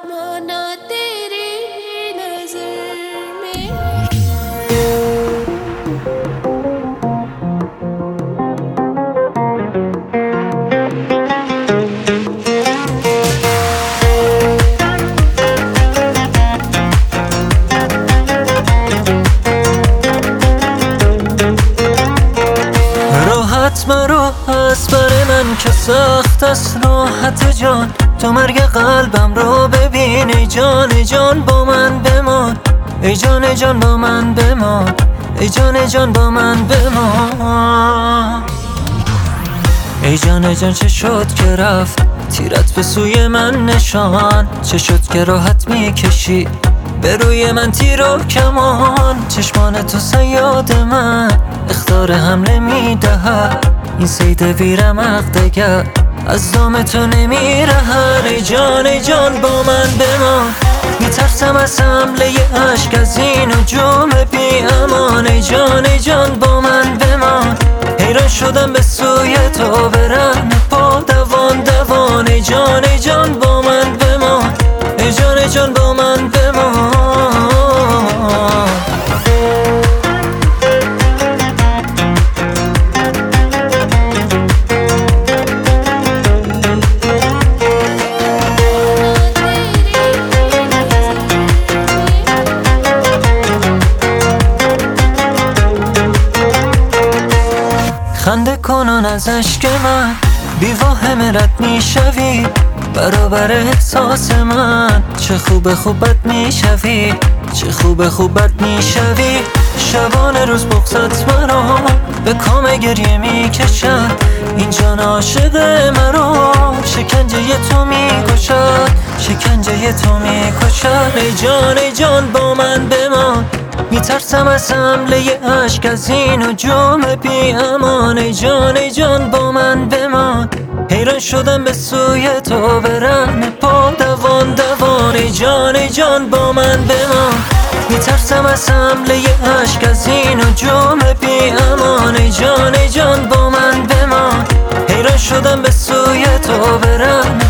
माना तेरी नजर में। راحت مرا از بر من که سخت است راحت جان، تو مرگ قلبم رو ببین ای جان ای جان با من بمان، ای جان ای جان با من بمان، ای جان ای جان با من بمان. ای جان ای جان چه شد که رفت تیرت به سوی من نشان، چه شد که راحت میکشی به روی من تیر و کمان، چشمان تو صیاد من اخطار حمله میدهد، این صید بیرمق دگر از دام تو نمیرهد. ای جان با من بمان، میترسم از حمله اشک از این هجوم بی امان. ای جان با من بمان، حیران شدم به سوی تو برن پا دوان دوان. ای جان با من بمان، ای جان با من بمان. خنده کنون از عشق من بی واهم رد میشوی، برابر احساس من چه خوب بد میشوی، چه خوب بد میشوی. شبانه روز بغضت مرا به کام گریه میکشد، این جان عاشق مرا شکنجه تو میکشد، شکنجه تو میکشد. ای جان با من بمان، میترسم از حمله اشک از این هجوم بی امان. ای جان با من بمان، حیران شدم به سوی تو برن پا دوان دوان. ای جان با من بمان، میترسم از حمله اشک از این هجوم بی امان. ای جان با من بمان، حیران شدم به سوی تو برن